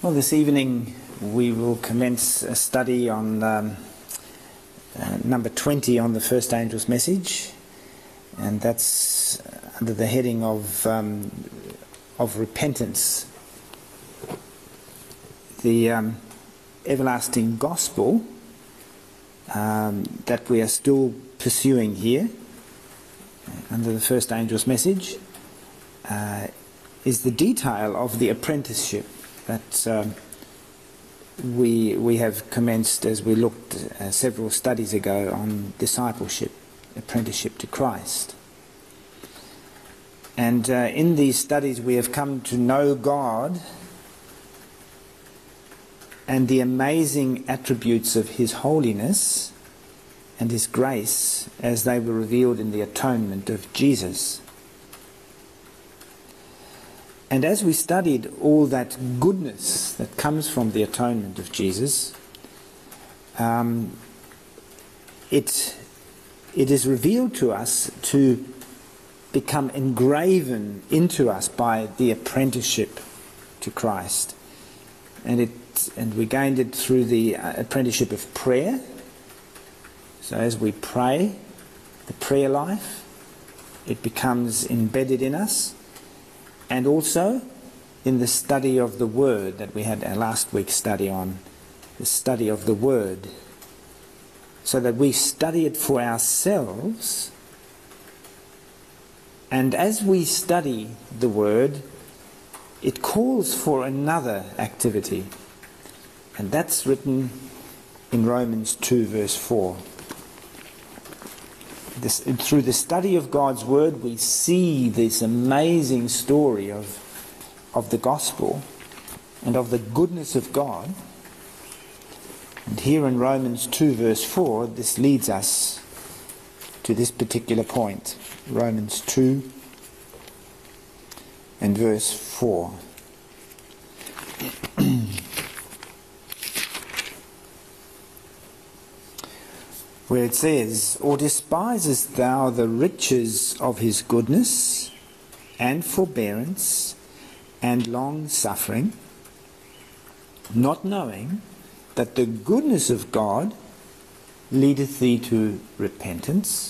Well, this evening we will commence a study on number 20 on the first angel's message, and that's under the heading of repentance. The everlasting gospel that we are still pursuing here under the first angel's message is the detail of the apprenticeship that we have commenced as we looked several studies ago on discipleship, apprenticeship to Christ. And in these studies we have come to know God and the amazing attributes of His holiness and His grace as they were revealed in the atonement of Jesus. And as we studied all that goodness that comes from the atonement of Jesus, it is revealed to us to become engraven into us by the apprenticeship to Christ. And we gained it through the apprenticeship of prayer. So as we pray, the prayer life, it becomes embedded in us. And also in the study of the Word that we had our last week's study on, the study of the Word, so that we study it for ourselves. And as we study the Word, it calls for another activity, and that's written in Romans 2 verse 4. Through the study of God's Word, we see this amazing story of the gospel and of the goodness of God. And here in Romans 2 verse 4, this leads us to this particular point. Romans 2 and verse 4. Where it says, "Or despisest thou the riches of His goodness and forbearance and long-suffering, not knowing that the goodness of God leadeth thee to repentance?"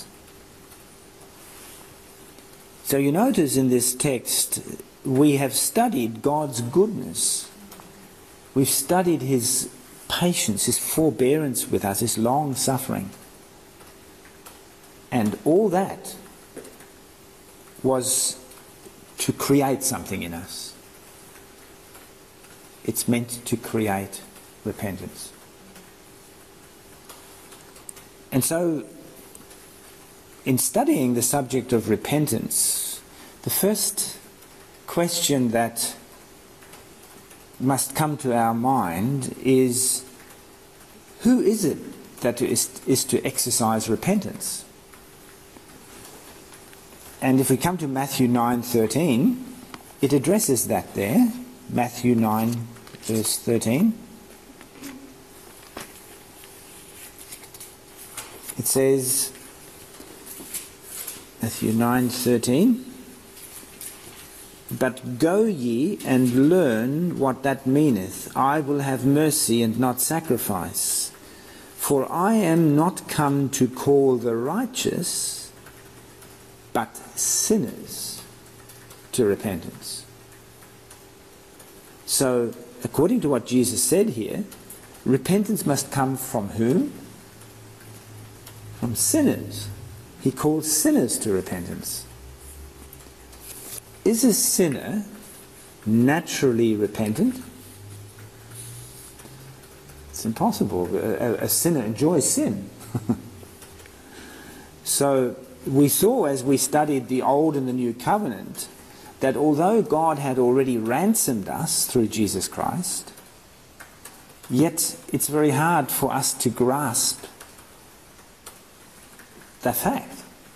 So you notice in this text we have studied God's goodness. We've studied His patience, His forbearance with us, His long-suffering. And all that was to create something in us. It's meant to create repentance. And so, in studying the subject of repentance, the first question that must come to our mind is, who is it that is to exercise repentance? And if we come to Matthew 9:13, it addresses that there. Matthew 9 verse 13. It says, Matthew 9:13, "But go ye and learn what that meaneth, I will have mercy and not sacrifice. For I am not come to call the righteous, but sinners to repentance." So, according to what Jesus said here, repentance must come from whom? From sinners. He calls sinners to repentance. Is a sinner naturally repentant? It's impossible. A sinner enjoys sin. So we saw as we studied the Old and the New Covenant that although God had already ransomed us through Jesus Christ, yet it's very hard for us to grasp the fact.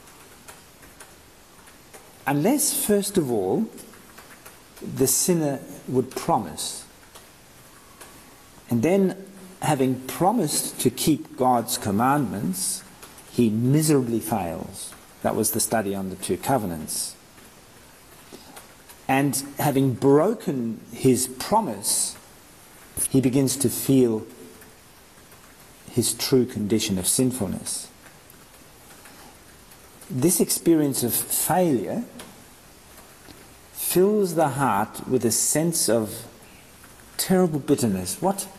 Unless, first of all, the sinner would promise. And then, having promised to keep God's commandments, he miserably fails. That was the study on the two covenants. And having broken his promise, he begins to feel his true condition of sinfulness. This experience of failure fills the heart with a sense of terrible bitterness.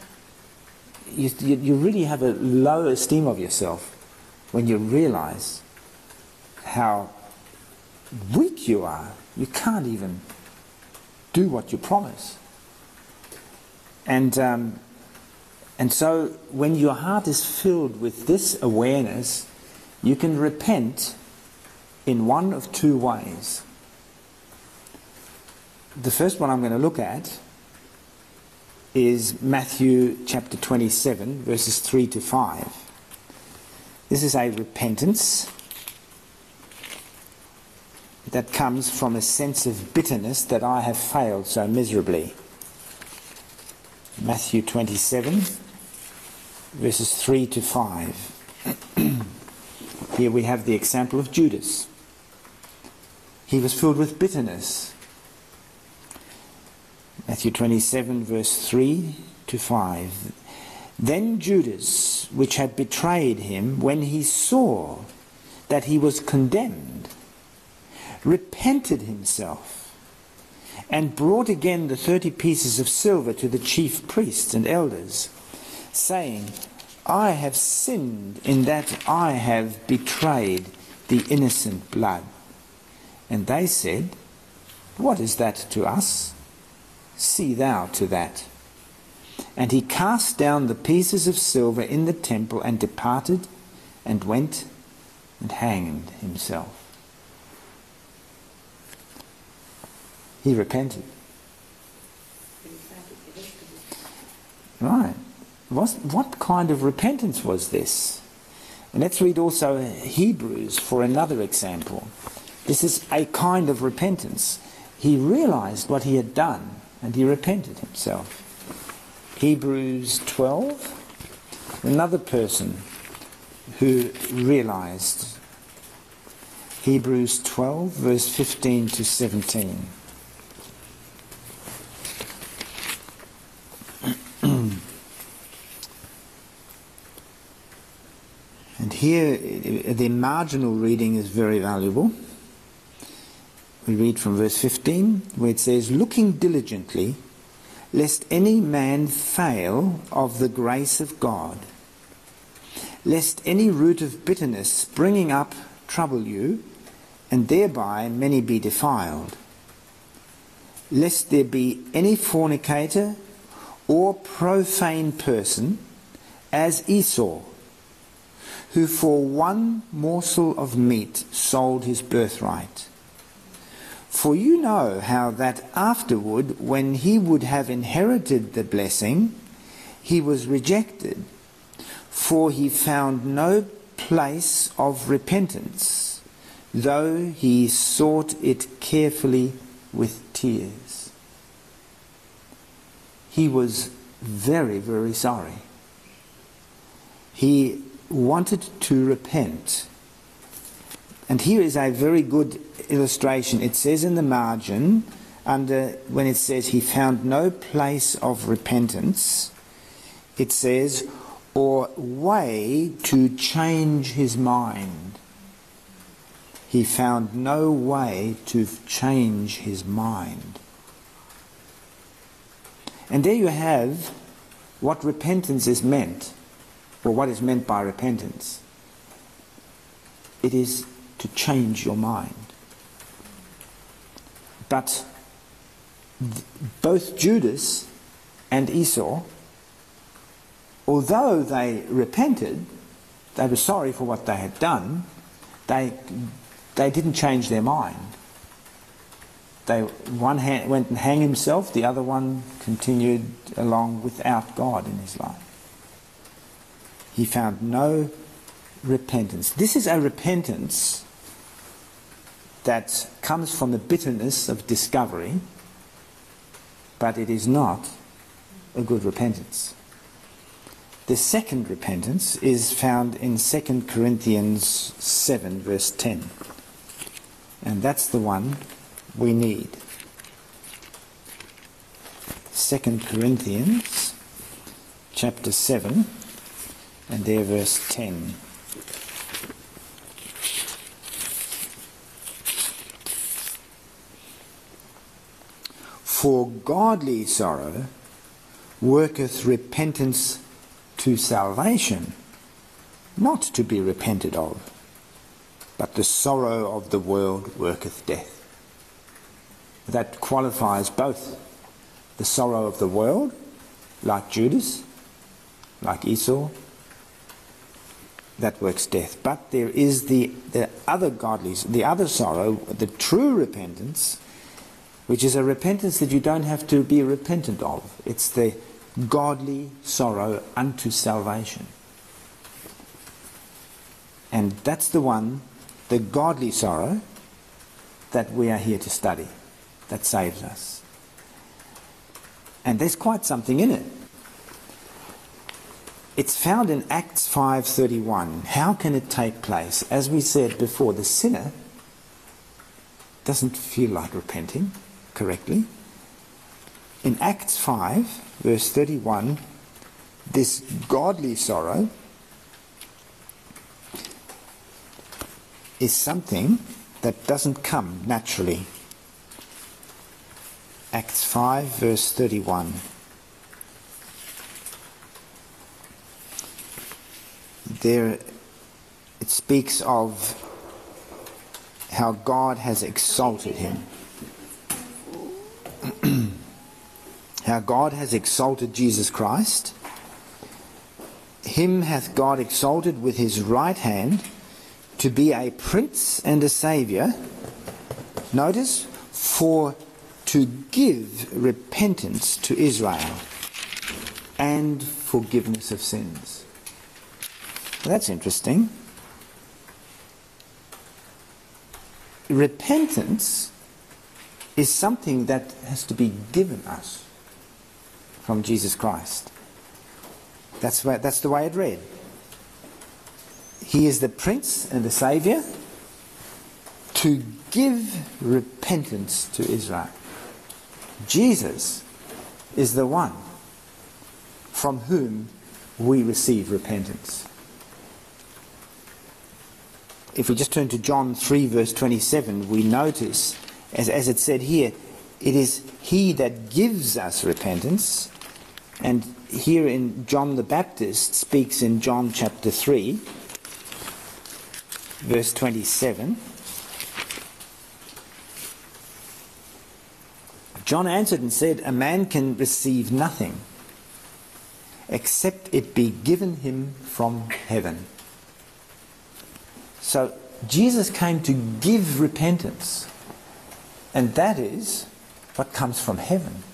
You really have a low esteem of yourself when you realize how weak you are. You can't even do what you promise. And so when your heart is filled with this awareness, you can repent in one of two ways. The first one I'm going to look at is Matthew chapter 27, verses 3 to 5. This is a repentance that comes from a sense of bitterness that I have failed so miserably. Matthew 27, verses 3 to 5. Here we have the example of Judas. He was filled with bitterness. Matthew 27, verse 3 to 5. Then Judas, which had betrayed him, when he saw that he was condemned, repented himself, and brought again the 30 pieces of silver to the chief priests and elders, saying, I have sinned in that I have betrayed the innocent blood. And they said, What is that to us? See thou to that. And he cast down the pieces of silver in the temple and departed and went and hanged himself. He repented. Right. What kind of repentance was this? And let's read also Hebrews for another example. This is a kind of repentance. He realized what he had done and he repented himself. Hebrews 12, another person who realized. Hebrews 12, verse 15 to 17. And here the marginal reading is very valuable. We read from verse 15, where it says, Looking diligently, lest any man fail of the grace of God, lest any root of bitterness springing up trouble you, and thereby many be defiled, lest there be any fornicator or profane person, as Esau, who for one morsel of meat sold his birthright. For you know how that afterward, when he would have inherited the blessing, he was rejected, for he found no place of repentance, though he sought it carefully with tears. He was very, very sorry. He wanted to repent. And here is a very good illustration. It says in the margin, when it says he found no place of repentance, it says, or way to change his mind. He found no way to change his mind. And there you have what repentance is meant, or what is meant by repentance. It is to change your mind. But both Judas and Esau, although they repented, they were sorry for what they had done, they didn't change their mind. One went and hanged himself, the other one continued along without God in his life. He found no repentance. This is a repentance that comes from the bitterness of discovery, but it is not a good repentance. The second repentance is found in 2 Corinthians 7, verse 10. And that's the one we need. 2 Corinthians chapter 7, and there verse 10. For godly sorrow worketh repentance to salvation, not to be repented of, but the sorrow of the world worketh death. That qualifies both the sorrow of the world, like Judas, like Esau, that works death. But there is the other godly, the other sorrow, the true repentance, which is a repentance that you don't have to be repentant of. It's the godly sorrow unto salvation. And that's the one, the godly sorrow, that we are here to study, that saves us. And there's quite something in it. It's found in Acts 5:31. How can it take place? As we said before, the sinner doesn't feel like repenting correctly. In Acts 5, verse 31, this godly sorrow is something that doesn't come naturally. Acts 5, verse 31. There it speaks of how God has exalted him. How God has exalted Jesus Christ. Him hath God exalted with his right hand to be a prince and a saviour. Notice, for to give repentance to Israel and forgiveness of sins. That's interesting. Repentance is something that has to be given us from Jesus Christ. That's the way it read. He is the Prince and the Saviour to give repentance to Israel. Jesus is the one from whom we receive repentance. If we just turn to John 3 verse 27, we notice, as it said here, it is he that gives us repentance. And here in John the Baptist speaks in John chapter 3, verse 27. John answered and said, a man can receive nothing except it be given him from heaven. So Jesus came to give repentance, and that is what comes from heaven.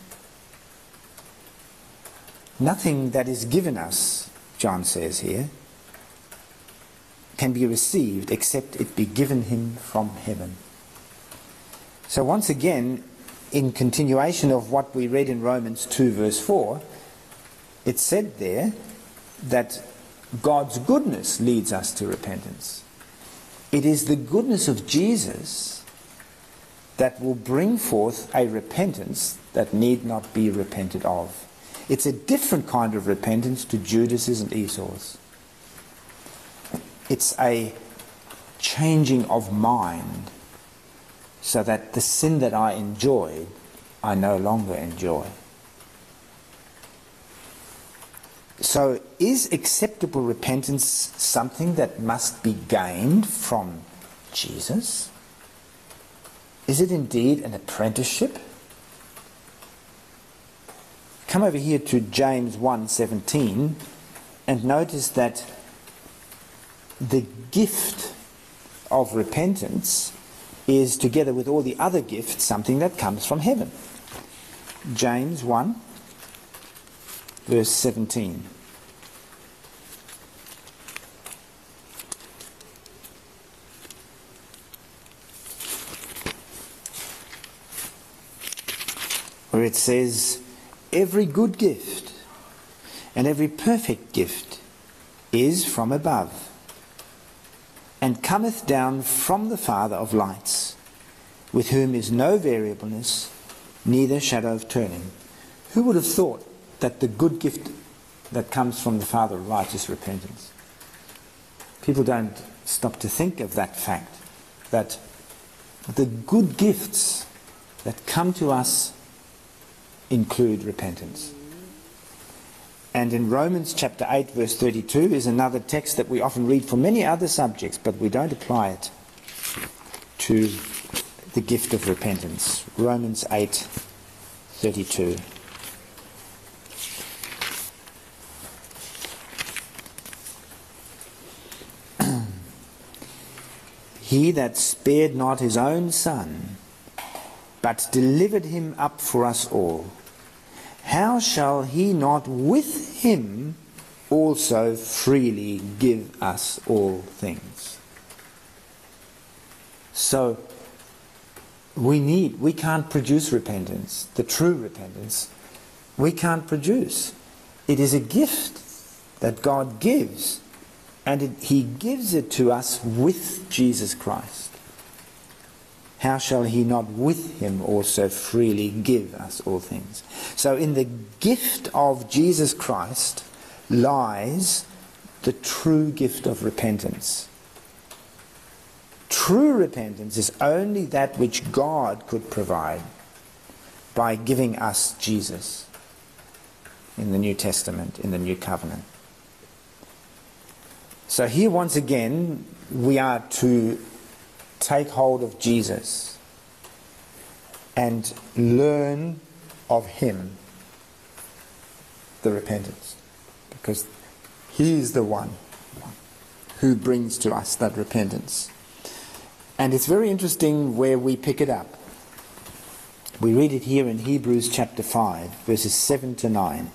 Nothing that is given us, John says here, can be received except it be given him from heaven. So once again, in continuation of what we read in Romans 2 verse 4, it said there that God's goodness leads us to repentance. It is the goodness of Jesus that will bring forth a repentance that need not be repented of. It's a different kind of repentance to Judas's and Esau's. It's a changing of mind so that the sin that I enjoyed, I no longer enjoy. So is acceptable repentance something that must be gained from Jesus? Is it indeed an apprenticeship? Come over here to James 1:17 and notice that the gift of repentance is, together with all the other gifts, something that comes from heaven. James 1 verse 17. Where it says, every good gift and every perfect gift is from above, and cometh down from the Father of lights, with whom is no variableness, neither shadow of turning. Who would have thought that the good gift that comes from the Father of righteous repentance. People don't stop to think of that fact, that the good gifts that come to us include repentance. And in Romans chapter 8 verse 32 is another text that we often read for many other subjects, but we don't apply it to the gift of repentance. Romans 8:32. He that spared not his own Son, but delivered him up for us all, how shall he not with him also freely give us all things? So we can't produce repentance, the true repentance. We can't produce. It is a gift that God gives, and He gives it to us with Jesus Christ. How shall He not with Him also freely give us all things? So in the gift of Jesus Christ lies the true gift of repentance. True repentance is only that which God could provide by giving us Jesus in the New Testament, in the New Covenant. So here once again we are to take hold of Jesus and learn of Him the repentance, because He is the one who brings to us that repentance. And it's very interesting where we pick it up. We read it here in Hebrews chapter 5, verses 7 to 9.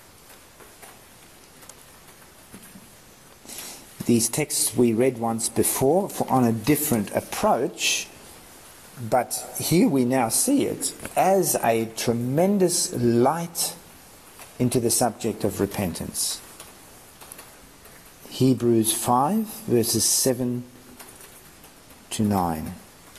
These texts we read once before on a different approach, but here we now see it as a tremendous light into the subject of repentance. Hebrews 5, verses 7 to 9.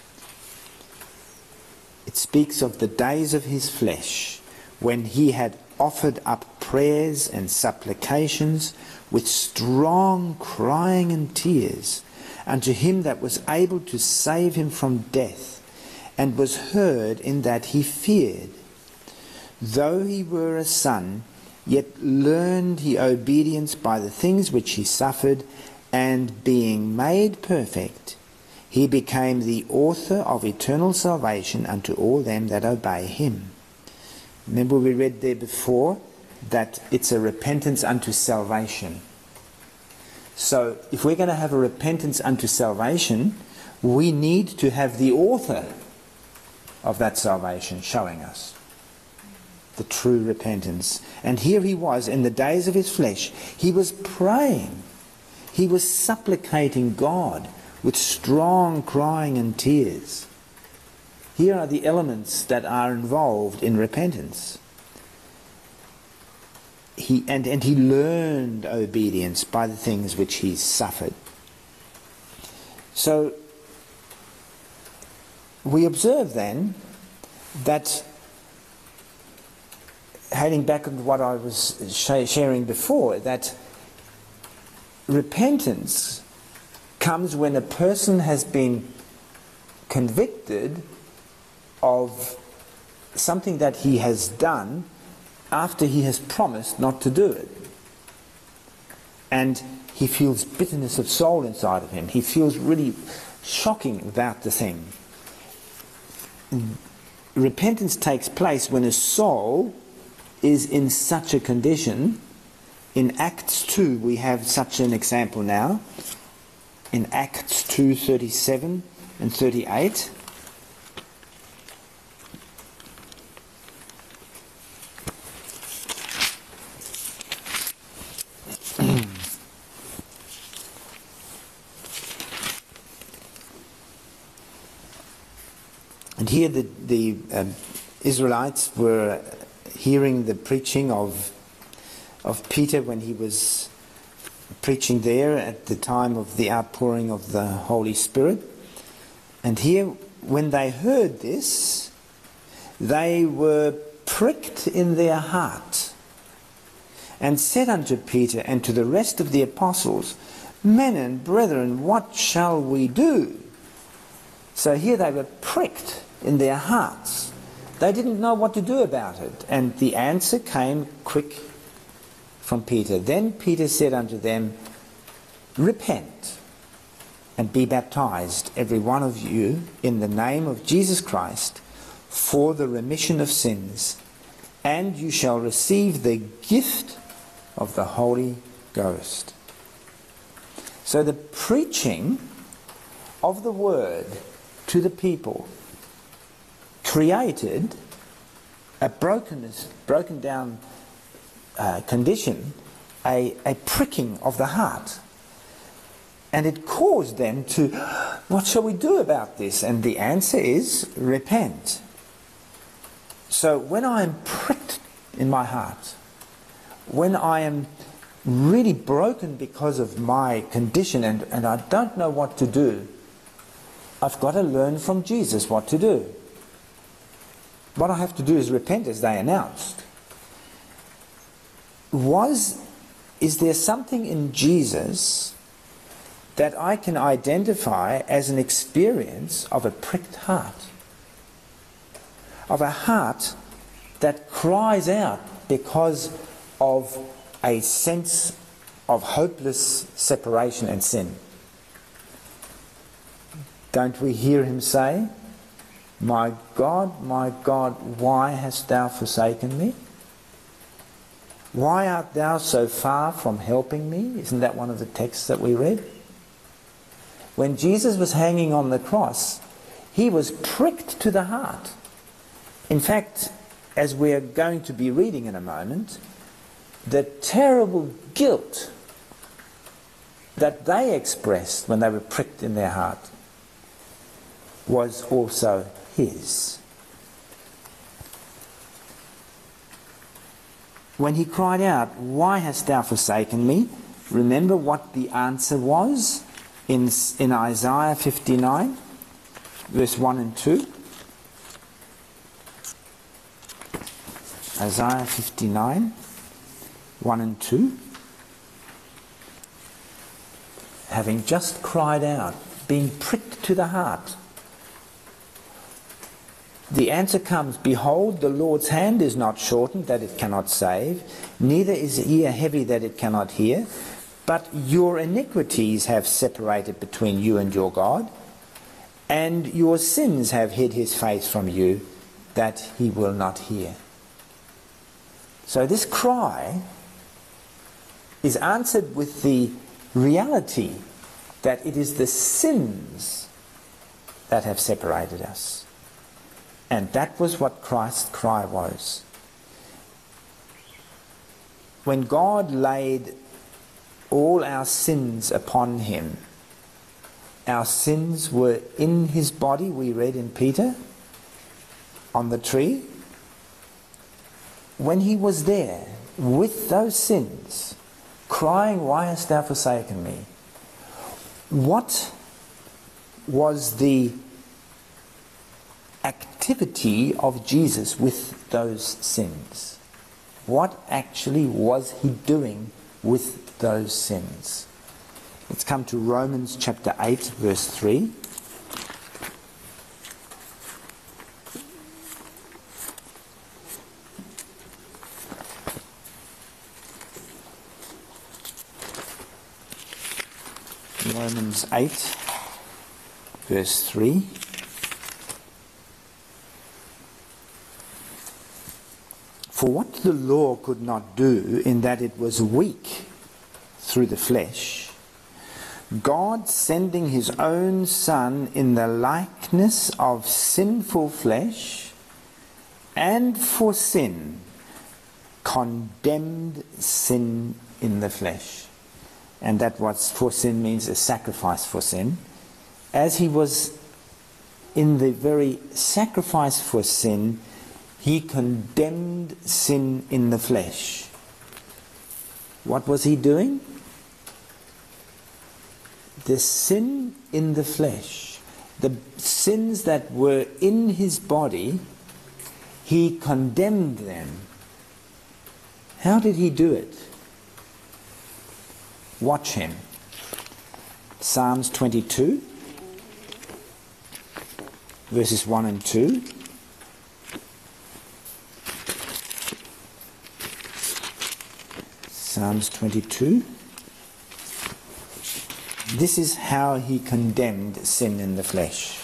It speaks of the days of His flesh, when He had offered up prayers and supplications with strong crying and tears unto Him that was able to save him from death, and was heard in that he feared. Though he were a son, yet learned he obedience by the things which he suffered, and being made perfect, he became the author of eternal salvation unto all them that obey him. Remember we read there before that it's a repentance unto salvation. So if we're going to have a repentance unto salvation, we need to have the author of that salvation showing us the true repentance. And here he was in the days of his flesh. He was praying. He was supplicating God with strong crying and tears. Here are the elements that are involved in repentance. He learned obedience by the things which he suffered. So we observe then that, heading back to what I was sharing before, that repentance comes when a person has been convicted of something that he has done after he has promised not to do it. And he feels bitterness of soul inside of him. He feels really shocking about the thing. Repentance takes place when a soul is in such a condition. In Acts 2 we have such an example now. In Acts 2:37 and 38. And here the Israelites were hearing the preaching of Peter when he was preaching there at the time of the outpouring of the Holy Spirit. And here, when they heard this, they were pricked in their heart. and said unto Peter and to the rest of the apostles, Men and brethren, what shall we do? So here they were pricked in their hearts. They didn't know what to do about it. And the answer came quick from Peter. Then Peter said unto them, Repent and be baptized, every one of you, in the name of Jesus Christ, for the remission of sins, and you shall receive the gift of the Holy Ghost. So the preaching of the word to the people created a broken down condition, a pricking of the heart. And it caused them to, what shall we do about this? And the answer is, repent. So when I am pricked in my heart, when I am really broken because of my condition and I don't know what to do, I've got to learn from Jesus what to do. What I have to do is repent, as they announced. Is there something in Jesus that I can identify as an experience of a pricked heart? Of a heart that cries out because of a sense of hopeless separation and sin. Don't we hear him say, my God, why hast thou forsaken me? Why art thou so far from helping me? Isn't that one of the texts that we read? When Jesus was hanging on the cross, he was pricked to the heart. In fact, as we're going to be reading in a moment, the terrible guilt that they expressed when they were pricked in their heart was also his. When he cried out, Why hast thou forsaken me? Remember what the answer was in Isaiah 59, verse 1 and 2. Isaiah 59, 1 and 2. Having just cried out, being pricked to the heart, the answer comes, Behold, the Lord's hand is not shortened that it cannot save, neither is his ear heavy that it cannot hear, but your iniquities have separated between you and your God, and your sins have hid his face from you, that he will not hear. So this cry is answered with the reality that it is the sins that have separated us. And that was what Christ's cry was. When God laid all our sins upon him, our sins were in his body, we read in Peter, on the tree. When he was there with those sins, crying, Why hast thou forsaken me? What was the activity of Jesus with those sins? What actually was he doing with those sins? Let's come to Romans chapter 8, verse 3. Romans 8, verse 3. For what the law could not do, in that it was weak through the flesh, God sending his own Son in the likeness of sinful flesh, and for sin, condemned sin in the flesh. And that what for sin means, a sacrifice for sin. As he was in the very sacrifice for sin, he condemned sin in the flesh. What was he doing? The sin in the flesh, the sins that were in his body, he condemned them. How did he do it? Watch him. Psalms 22, verses 1 and 2. Psalms 22. This is how he condemned sin in the flesh.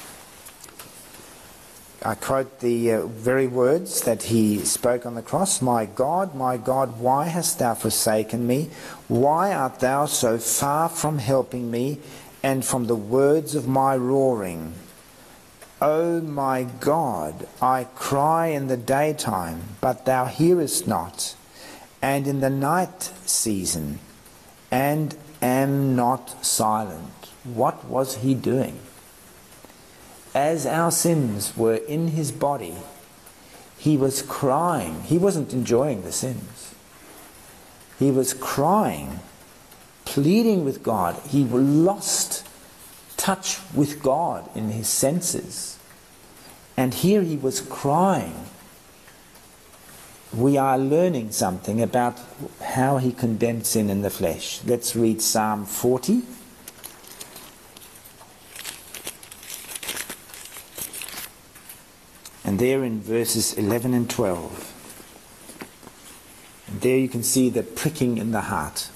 I quote the very words that he spoke on the cross. My God, why hast thou forsaken me? Why art thou so far from helping me and from the words of my roaring? O my God, I cry in the daytime, but thou hearest not, and in the night season, and am not silent. What was he doing? As our sins were in his body, he was crying. He wasn't enjoying the sins. He was crying, pleading with God. He lost touch with God in his senses. And here he was crying. We are learning something about how he condemned sin in the flesh. Let's read Psalm 40. And there in verses 11 and 12, and there you can see the pricking in the heart,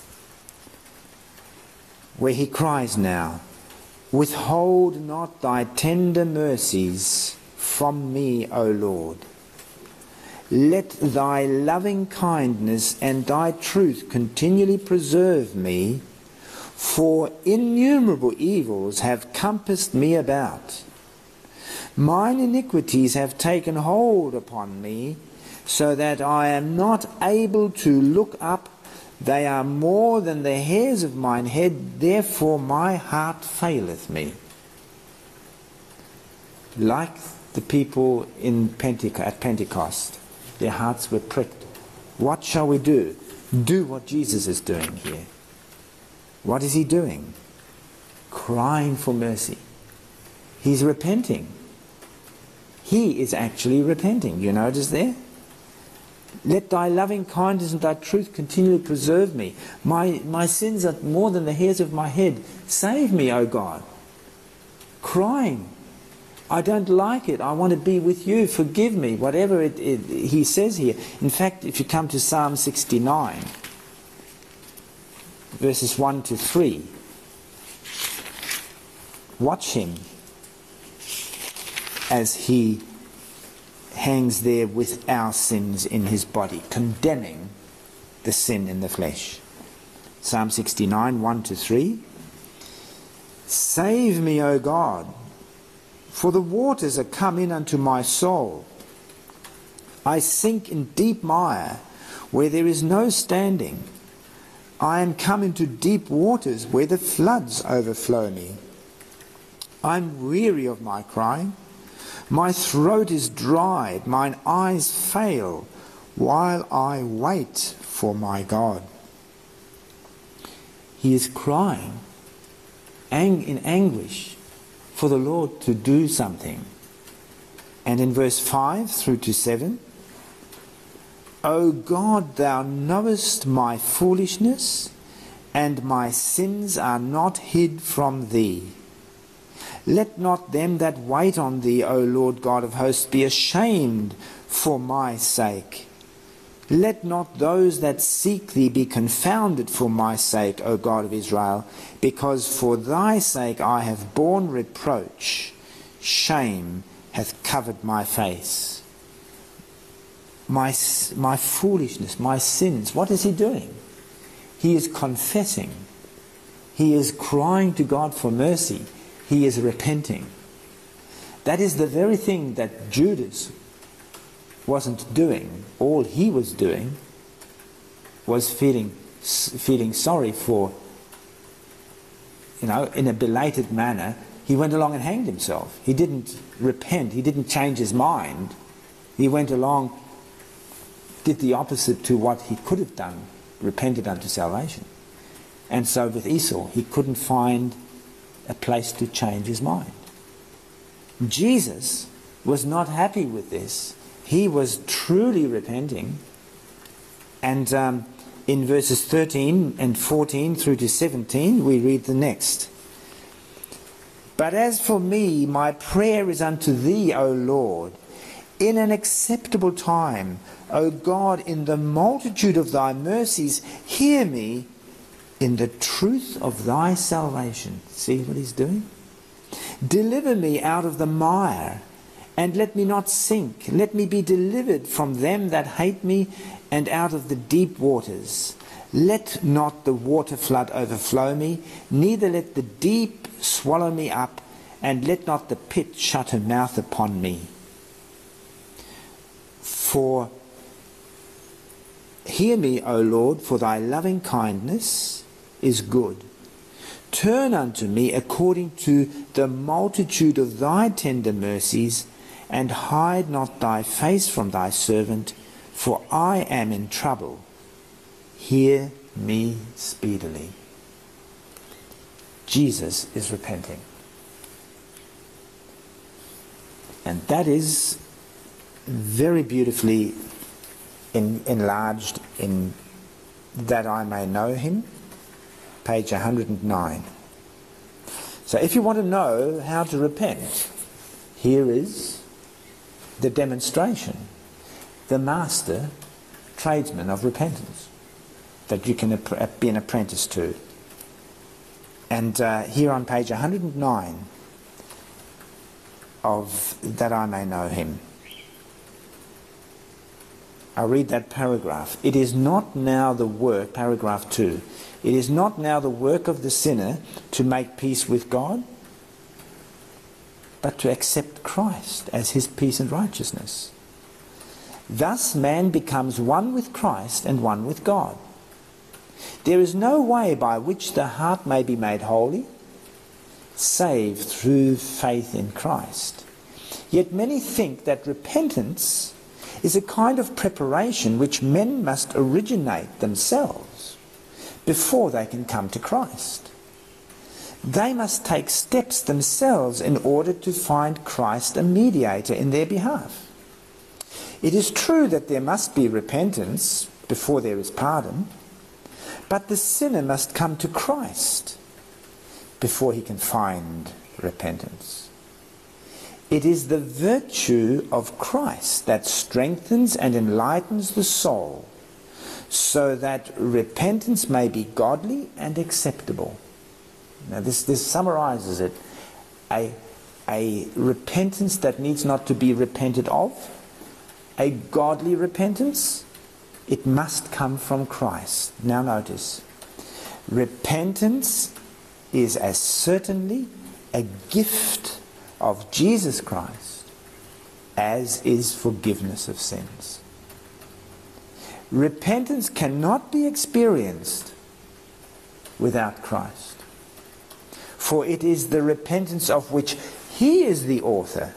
where he cries now, withhold not thy tender mercies from me, O Lord. Let thy loving kindness and thy truth continually preserve me, for innumerable evils have compassed me about. Mine iniquities have taken hold upon me, so that I am not able to look up. They are more than the hairs of mine head, therefore my heart faileth me. Like the people at Pentecost, their hearts were pricked. What shall we do? Do what Jesus is doing here. What is he doing? Crying for mercy. He's repenting. He is actually repenting. You notice there? Let thy loving kindness and thy truth continually preserve me. My sins are more than the hairs of my head. Save me, O God. Crying. I don't like it. I want to be with you. Forgive me. Whatever he says here. In fact, if you come to Psalm 69, verses 1 to 3, watch him as he hangs there with our sins in his body, condemning the sin in the flesh. Psalm 69, 1 to 3. Save me, O God, for the waters are come in unto my soul. I sink in deep mire, where there is no standing. I am come into deep waters, where the floods overflow me. I am weary of my crying. My throat is dried, mine eyes fail, while I wait for my God. He is crying in anguish for the Lord to do something. And in verse 5 through to 7, O God, thou knowest my foolishness, and my sins are not hid from thee. Let not them that wait on thee, O Lord God of hosts, be ashamed for my sake. Let not those that seek thee be confounded for my sake, O God of Israel, because for thy sake I have borne reproach. Shame hath covered my face. My foolishness, my sins. What is he doing? He is confessing. He is crying to God for mercy. He is repenting. That is the very thing that Judas wasn't doing. All he was doing was feeling sorry for, in a belated manner, he went along and hanged himself. He didn't repent. He didn't change his mind. He went along, did the opposite to what he could have done, repented unto salvation. And so with Esau, he couldn't find a place to change his mind. Jesus was not happy with this. He was truly repenting. And in verses 13 and 14 through to 17, we read the next. But as for me, my prayer is unto thee, O Lord, in an acceptable time. O God, in the multitude of thy mercies, hear me in the truth of thy salvation. See what he's doing? Deliver me out of the mire, and let me not sink. Let me be delivered from them that hate me, and out of the deep waters. Let not the water flood overflow me, neither let the deep swallow me up, and let not the pit shut her mouth upon me. For hear me, O Lord, for thy loving kindness is good. Turn unto me according to the multitude of thy tender mercies, and hide not thy face from thy servant, for I am in trouble. Hear me speedily. Jesus is repenting. And that is very beautifully enlarged in That I May Know Him, page 109. So if you want to know how to repent, here is the demonstration, the master tradesman of repentance that you can be an apprentice to. And here on page 109 of That I May Know Him, I'll read that paragraph. It is not now the work, paragraph 2, it is not now the work of the sinner to make peace with God, but to accept Christ as his peace and righteousness. Thus man becomes one with Christ and one with God. There is no way by which the heart may be made holy, save through faith in Christ. Yet many think that repentance is a kind of preparation which men must originate themselves before they can come to Christ. They must take steps themselves in order to find Christ a mediator in their behalf. It is true that there must be repentance before there is pardon, but the sinner must come to Christ before he can find repentance. It is the virtue of Christ that strengthens and enlightens the soul, so that repentance may be godly and acceptable. Now this summarizes it. A repentance that needs not to be repented of, a godly repentance, it must come from Christ. Now notice, repentance is as certainly a gift of Jesus Christ as is forgiveness of sins. Repentance cannot be experienced without Christ, for it is the repentance of which he is the author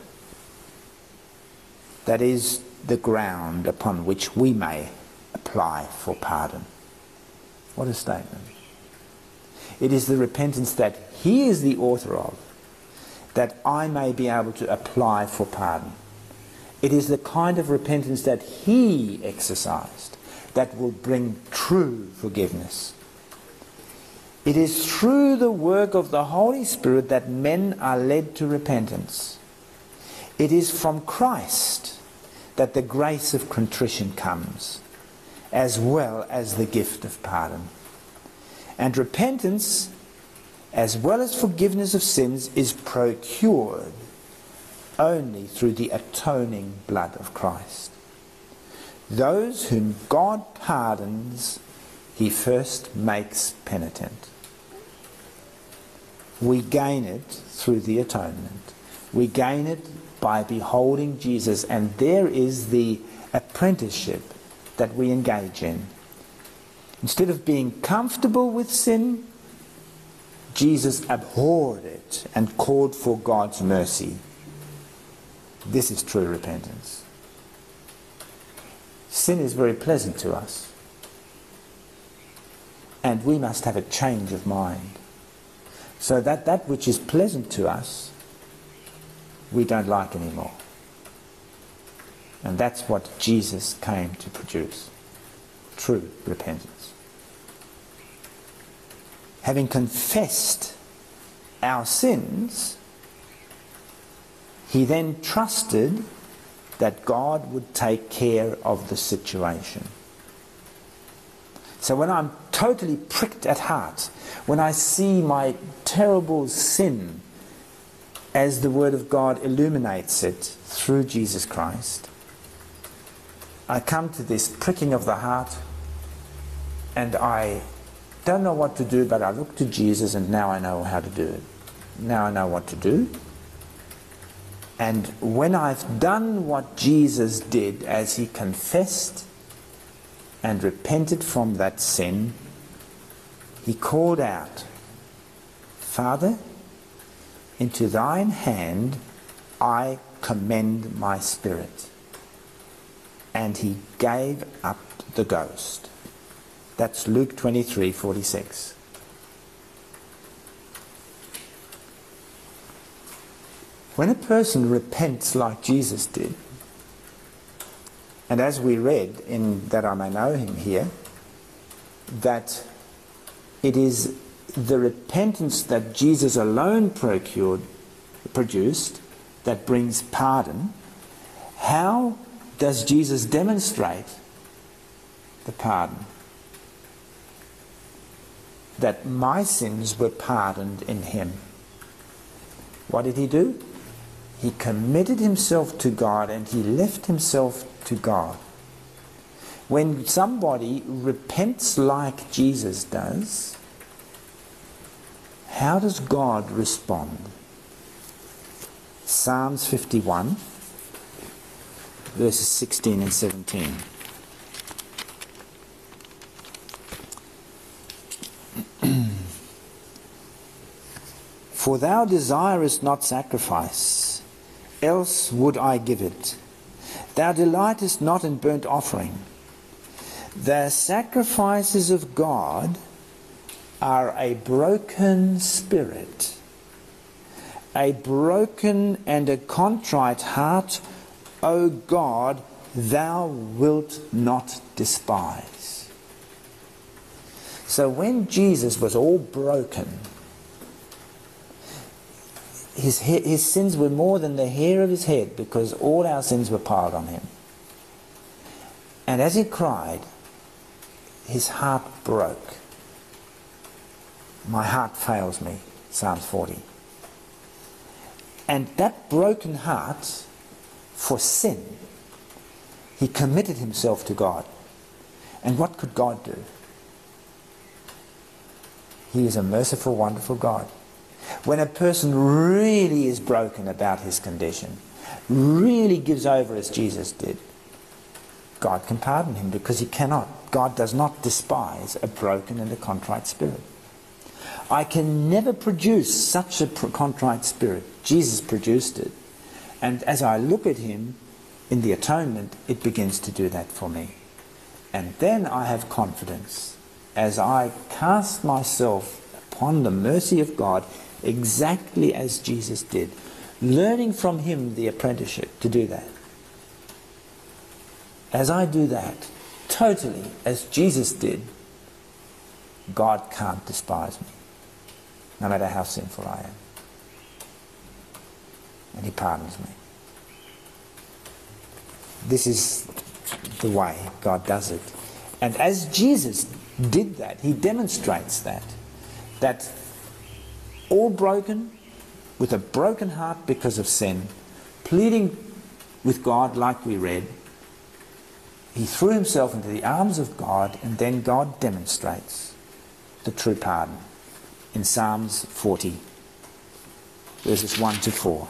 that is the ground upon which we may apply for pardon. What a statement. It is the repentance that he is the author of that I may be able to apply for pardon. It is the kind of repentance that he exercised that will bring true forgiveness. It is through the work of the Holy Spirit that men are led to repentance. It is from Christ that the grace of contrition comes, as well as the gift of pardon. And repentance, as well as forgiveness of sins, is procured only through the atoning blood of Christ. Those whom God pardons, he first makes penitent. We gain it through the atonement. We gain it by beholding Jesus, and there is the apprenticeship that we engage in. Instead of being comfortable with sin, Jesus abhorred it and called for God's mercy. This is true repentance. Sin is very pleasant to us, and we must have a change of mind, so that that which is pleasant to us we don't like anymore. And that's what Jesus came to produce. true repentance. Having confessed our sins, he then trusted that God would take care of the situation. So when I'm totally pricked at heart, when I see my terrible sin as the Word of God illuminates it through Jesus Christ, I come to this pricking of the heart, and I don't know what to do, but I look to Jesus, and now I know how to do it. Now I know what to do. And when I've done what Jesus did as he confessed and repented from that sin, he called out, "Father, into thine hand I commend my spirit." And he gave up the ghost. That's Luke 23:46. When a person repents like Jesus did, and as we read in That I May Know Him here, that it is the repentance that Jesus alone produced that brings pardon, how does Jesus demonstrate the pardon? That my sins were pardoned in him. What did he do? He committed himself to God, and he left himself to God. When somebody repents like Jesus does, how does God respond? Psalms 51, verses 16 and 17. For thou desirest not sacrifice, else would I give it. Thou delightest not in burnt offering. The sacrifices of God are a broken spirit, a broken and a contrite heart, O God, thou wilt not despise. So when Jesus was all broken, his sins were more than the hair of his head, because all our sins were piled on him. And as he cried, his heart broke. My heart fails me, Psalms 40. And that broken heart for sin, he committed himself to God. And what could God do? He is a merciful, wonderful God. When a person really is broken about his condition, really gives over as Jesus did, God can pardon him, because he cannot. God does not despise a broken and a contrite spirit. I can never produce such a contrite spirit. Jesus produced it. And as I look at him in the atonement, it begins to do that for me. And then I have confidence as I cast myself upon the mercy of God, exactly as Jesus did, learning from him the apprenticeship to do that. As I do that, totally as Jesus did, God can't despise me, no matter how sinful I am. And he pardons me. This is the way God does it. And as Jesus did that, he demonstrates that all broken, with a broken heart because of sin, pleading with God like we read, he threw himself into the arms of God, and then God demonstrates the true pardon in Psalms 40, verses 1 to 4.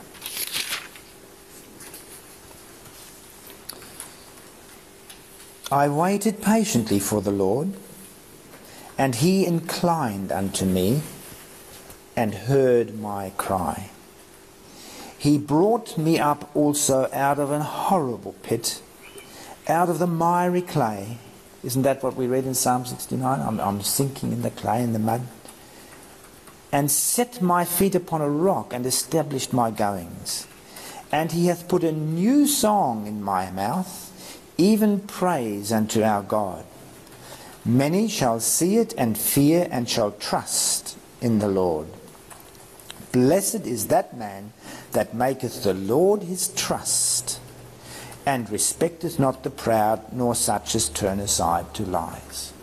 I waited patiently for the Lord, and he inclined unto me and heard my cry. He brought me up also out of an horrible pit, out of the miry clay. Isn't that what we read in Psalm 69? I'm sinking in the clay, in the mud. And set my feet upon a rock, and established my goings. And he hath put a new song in my mouth, even praise unto our God. Many shall see it and fear and shall trust in the Lord. Blessed is that man that maketh the Lord his trust, and respecteth not the proud, nor such as turn aside to lies.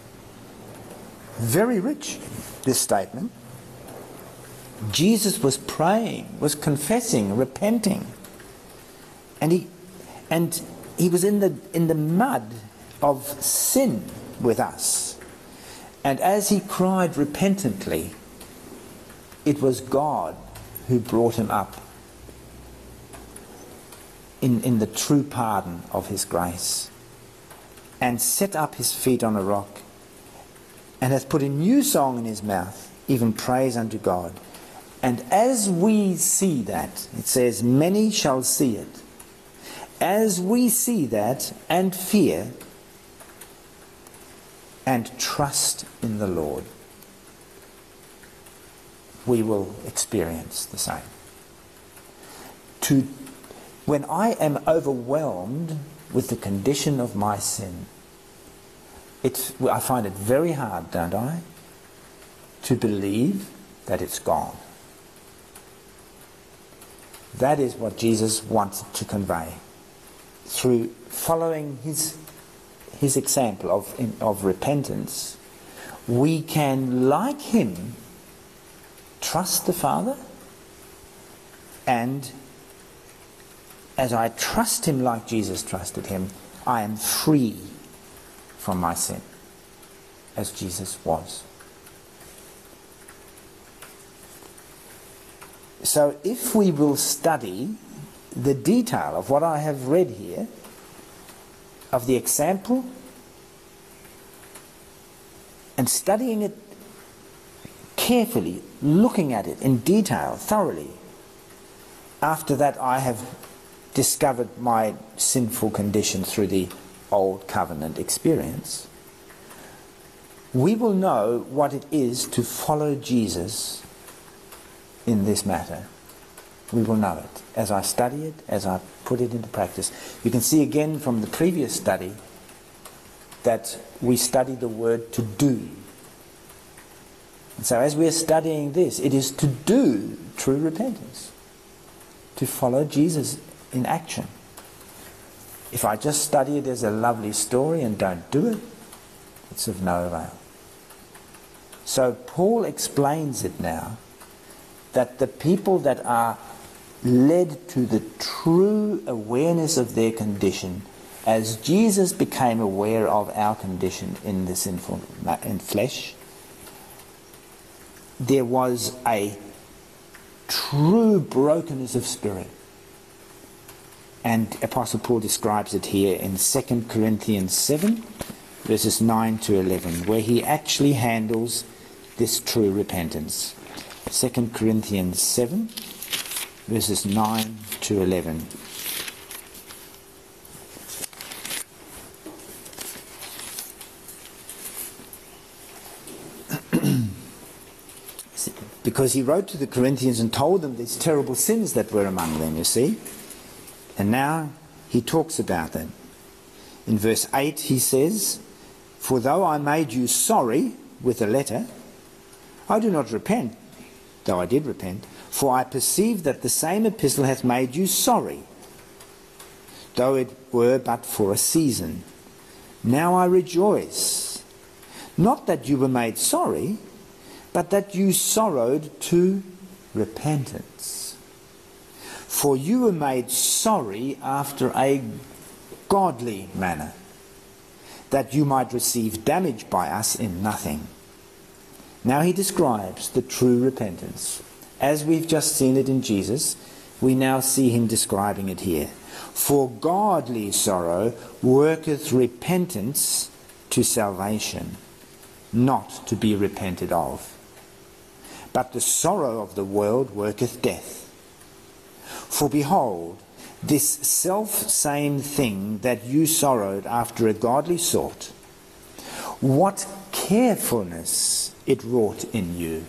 Very rich, this statement. Jesus was praying, was confessing, repenting, and he was in the mud of sin with us. And as he cried repentantly, it was God who brought him up in the true pardon of his grace, and set up his feet on a rock, and hath put a new song in his mouth, even praise unto God. And as we see that, it says, many shall see it. As we see that and fear and trust in the Lord, we will experience the same. When I am overwhelmed with the condition of my sin, I find it very hard, don't I, to believe that it's gone. That is what Jesus wanted to convey through following his example of repentance. We can, like him, trust the Father, and as I trust him like Jesus trusted him, I am free from my sin, as Jesus was. So if we will study the detail of what I have read here, of the example, and studying it carefully, looking at it in detail, thoroughly, after that I have discovered my sinful condition through the Old Covenant experience, we will know what it is to follow Jesus in this matter. We will know it as I study it, as I put it into practice. You can see again from the previous study that we study the word to do. And so as we are studying this, it is to do true repentance, to follow Jesus in action. If I just study it as a lovely story and don't do it, it's of no avail. So Paul explains it now, that the people that are led to the true awareness of their condition, as Jesus became aware of our condition in the sinful in flesh, there was a true brokenness of spirit. And Apostle Paul describes it here in 2 Corinthians 7, verses 9 to 11, where he actually handles this true repentance. 2 Corinthians 7, verses 9 to 11. Because he wrote to the Corinthians and told them these terrible sins that were among them, you see. And now he talks about them. In verse 8 he says, "For though I made you sorry with a letter, I do not repent, though I did repent, for I perceive that the same epistle hath made you sorry, though it were but for a season. Now I rejoice, not that you were made sorry, but that you sorrowed to repentance. For you were made sorry after a godly manner, that you might receive damage by us in nothing." Now he describes the true repentance. As we've just seen it in Jesus, we now see him describing it here. "For godly sorrow worketh repentance to salvation, not to be repented of. But the sorrow of the world worketh death. For behold, this self-same thing that you sorrowed after a godly sort, what carefulness it wrought in you!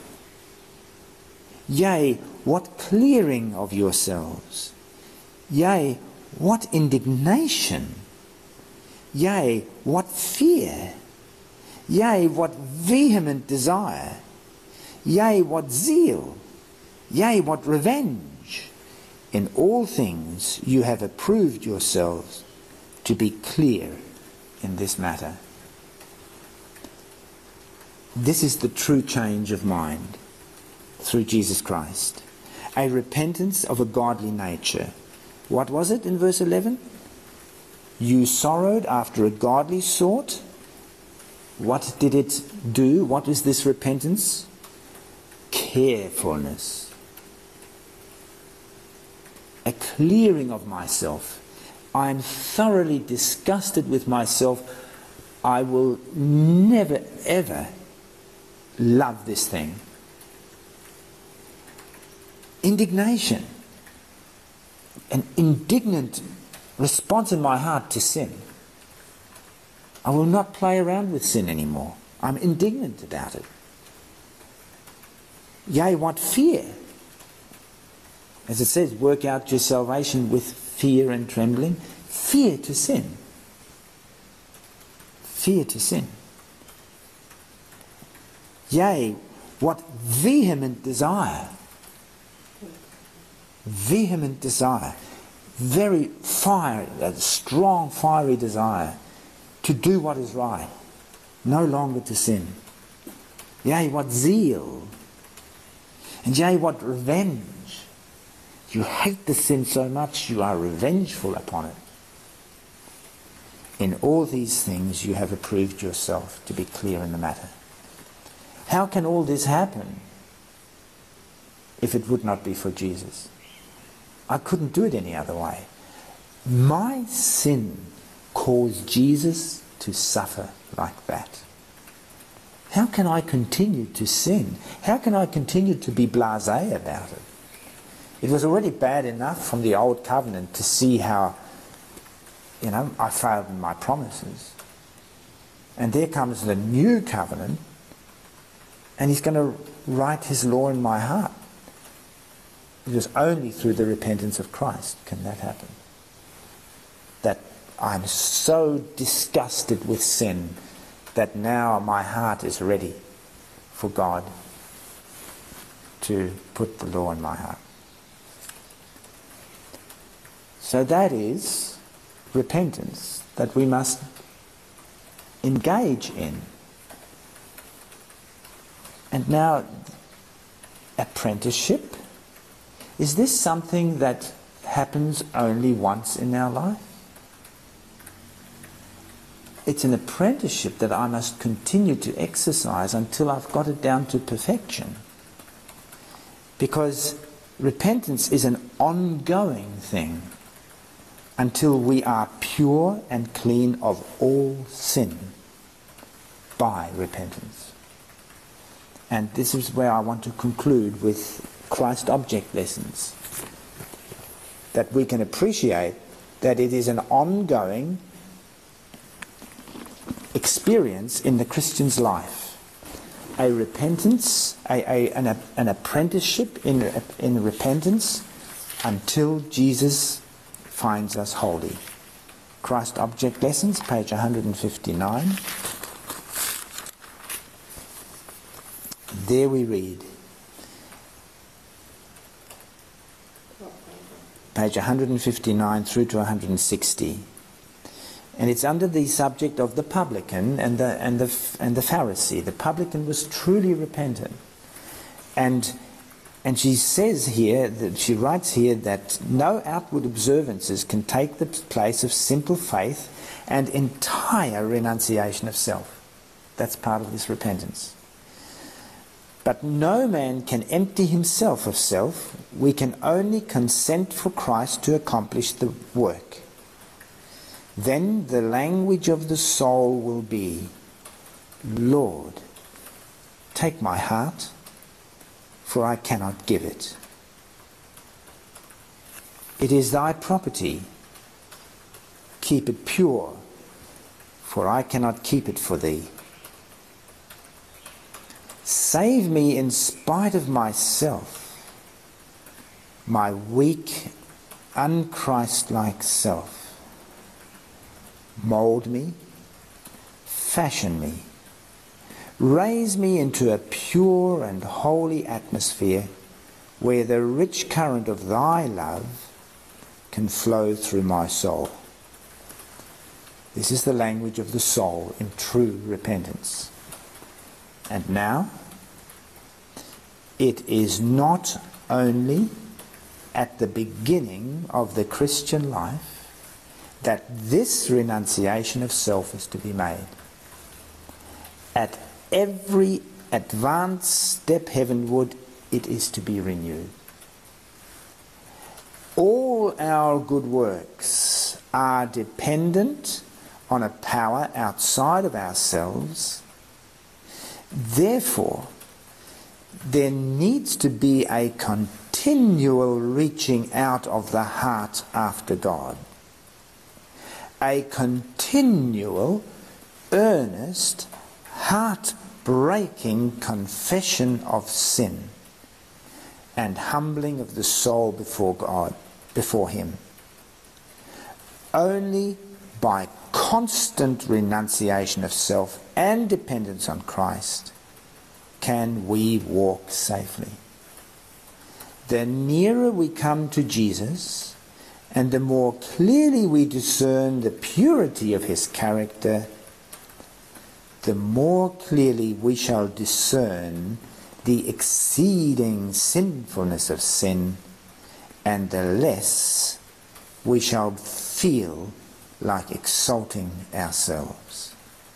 Yea, what clearing of yourselves! Yea, what indignation! Yea, what fear! Yea, what vehement desire! Yea, what zeal! Yea, what revenge! In all things you have approved yourselves to be clear in this matter. This is the true change of mind through Jesus Christ. A repentance of a godly nature. What was it in verse 11? You sorrowed after a godly sort. What did it do? What is this repentance? Carefulness. A clearing of myself. I am thoroughly disgusted with myself. I will never ever love this thing. Indignation. An indignant response in my heart to sin. I will not play around with sin anymore. I'm indignant about it. Yea, what fear! As it says, work out your salvation with fear and trembling. Fear to sin. Fear to sin. Yea, what vehement desire! Vehement desire. Very fire, a strong fiery desire to do what is right, no longer to sin. Yea, what zeal! And yea, what revenge! You hate the sin so much you are revengeful upon it. In all these things you have approved yourself to be clear in the matter. How can all this happen if it would not be for Jesus? I couldn't do it any other way. My sin caused Jesus to suffer like that. How can I continue to sin? How can I continue to be blasé about it? It was already bad enough from the old covenant to see how, I failed in my promises. And there comes the new covenant, and he's going to write his law in my heart. It was only through the repentance of Christ can that happen. That I'm so disgusted with sin that now my heart is ready for God to put the law in my heart. So that is repentance that we must engage in. And now, apprenticeship. Is this something that happens only once in our life? It's an apprenticeship that I must continue to exercise until I've got it down to perfection. Because repentance is an ongoing thing until we are pure and clean of all sin by repentance. And this is where I want to conclude with Christ object lessons. That we can appreciate that it is an ongoing experience in the Christian's life. A repentance, an apprenticeship in repentance until Jesus finds us holy. Christ Object Lessons, page 159. There we read, page 159 through to 160. And it's under the subject of the publican and the Pharisee. The publican was truly repentant. And she says here, that she writes here, that no outward observances can take the place of simple faith and entire renunciation of self. That's part of this repentance. But no man can empty himself of self. We can only consent for Christ to accomplish the work. Then the language of the soul will be, Lord, take my heart, for I cannot give it. It is thy property. Keep it pure, for I cannot keep it for thee. Save me in spite of myself, my weak, unchristlike self. Mold me, fashion me, Raise me into a pure and holy atmosphere where the rich current of thy love can flow through my soul. This is the language of the soul in true repentance. And now, it is not only at the beginning of the Christian life that this renunciation of self is to be made. At every advanced step heavenward, it is to be renewed. All our good works are dependent on a power outside of ourselves. Therefore, there needs to be a continual reaching out of the heart after God. A continual, earnest, heart-breaking confession of sin and humbling of the soul before God, before Him. Only by constant renunciation of self and dependence on Christ can we walk safely. The nearer we come to Jesus, and the more clearly we discern the purity of His character, the more clearly we shall discern the exceeding sinfulness of sin, and the less we shall feel like exalting ourselves.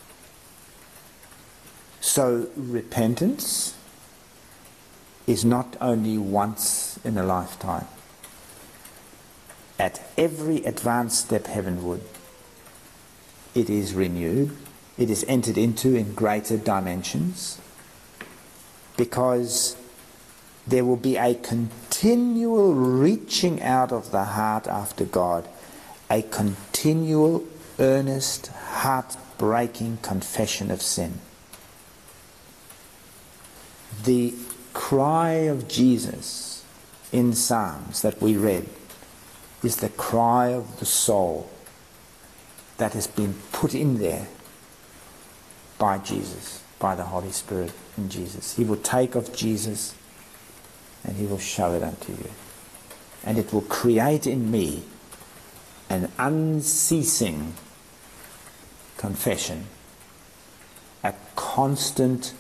So repentance is not only once in a lifetime. At every advanced step heavenward, it is renewed, it is entered into in greater dimensions, because there will be a continual reaching out of the heart after God, a continual, earnest, heart-breaking confession of sin. The cry of Jesus in Psalms that we read is the cry of the soul that has been put in there by Jesus, by the Holy Spirit in Jesus. He will take of Jesus and He will show it unto you. And it will create in me an unceasing confession, a constant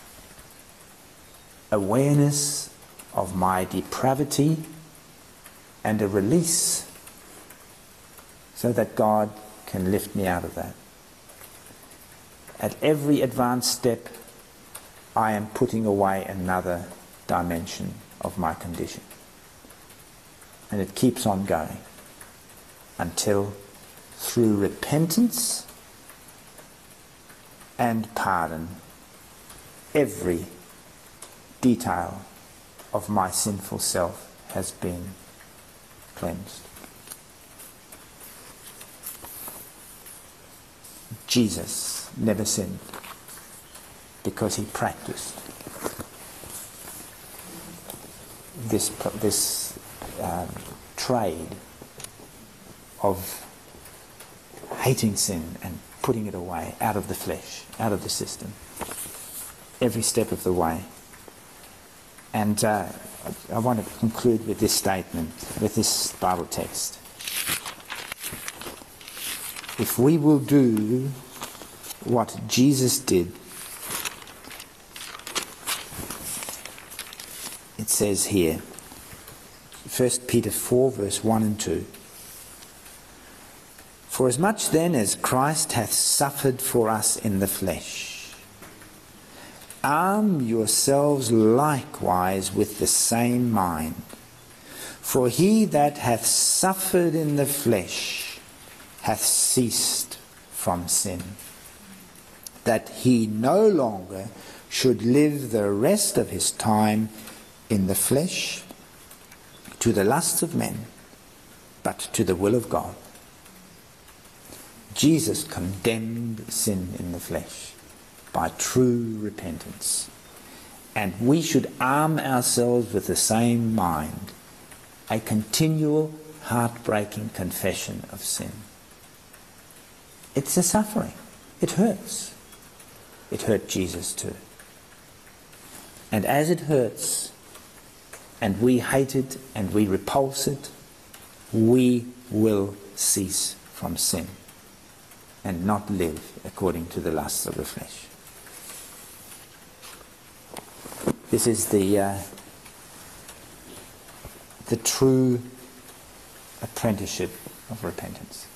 awareness of my depravity, and a release so that God can lift me out of that. At every advanced step, I am putting away another dimension of my condition. And it keeps on going until, through repentance and pardon, every detail of my sinful self has been cleansed. Jesus never sinned because He practiced this trade of hating sin and putting it away, out of the flesh, out of the system, every step of the way. And I want to conclude with this statement, with this Bible text. If we will do what Jesus did, it says here, 1 Peter 4 verse 1 and 2. For as much then as Christ hath suffered for us in the flesh, arm yourselves likewise with the same mind. For he that hath suffered in the flesh hath ceased from sin, that he no longer should live the rest of his time in the flesh to the lusts of men, but to the will of God. Jesus condemned sin in the flesh by true repentance. And we should arm ourselves with the same mind, a continual, heartbreaking confession of sin. It's a suffering. It hurts. it hurt Jesus too. And as it hurts, and we hate it, and we repulse it, we will cease from sin and not live according to the lusts of the flesh. This is the true apprenticeship of repentance.